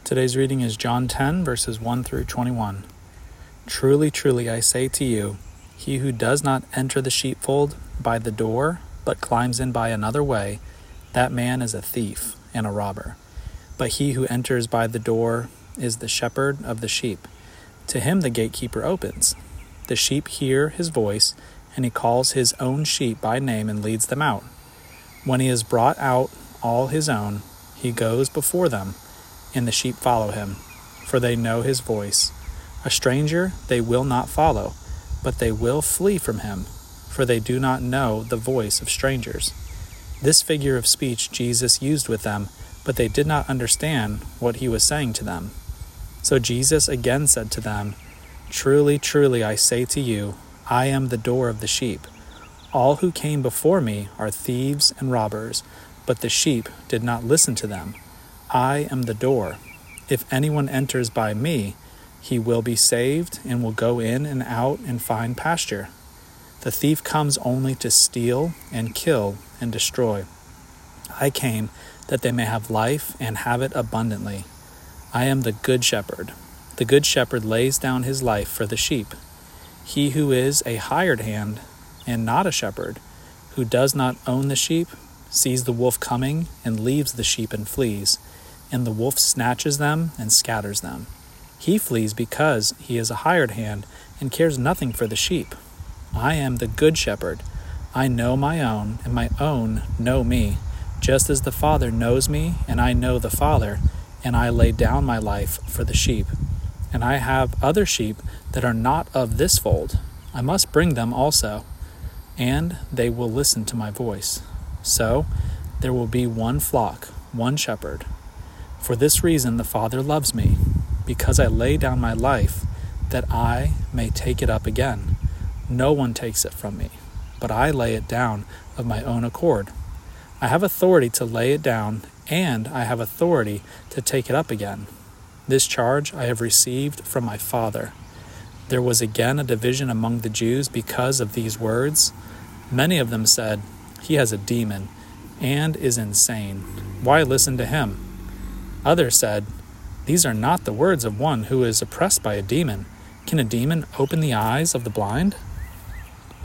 Today's reading is John 10, verses 1 through 21. Truly, truly, I say to you, he who does not enter the sheepfold by the door, but climbs in by another way, that man is a thief and a robber. But he who enters by the door is the shepherd of the sheep. To him the gatekeeper opens. The sheep hear his voice, and he calls his own sheep by name and leads them out. When he has brought out all his own, he goes before them, and the sheep follow him, for they know his voice. A stranger they will not follow, but they will flee from him, for they do not know the voice of strangers. This figure of speech Jesus used with them, but they did not understand what he was saying to them. So Jesus again said to them, Truly, truly, I say to you, I am the door of the sheep. All who came before me are thieves and robbers, but the sheep did not listen to them. I am the door. If anyone enters by me, he will be saved and will go in and out and find pasture. The thief comes only to steal and kill and destroy. I came that they may have life and have it abundantly. I am the good shepherd. The good shepherd lays down his life for the sheep. He who is a hired hand and not a shepherd, who does not own the sheep, sees the wolf coming and leaves the sheep and flees, and the wolf snatches them and scatters them. He flees because he is a hired hand and cares nothing for the sheep. I am the good shepherd. I know my own, and my own know me, just as the Father knows me, and I know the Father, and I lay down my life for the sheep. And I have other sheep that are not of this fold. I must bring them also, and they will listen to my voice. So there will be one flock, one shepherd. For this reason the Father loves me, because I lay down my life, that I may take it up again. No one takes it from me, but I lay it down of my own accord. I have authority to lay it down, and I have authority to take it up again. This charge I have received from my Father. There was again a division among the Jews because of these words. Many of them said, He has a demon, and is insane. Why listen to him? Others said, These are not the words of one who is oppressed by a demon. Can a demon open the eyes of the blind?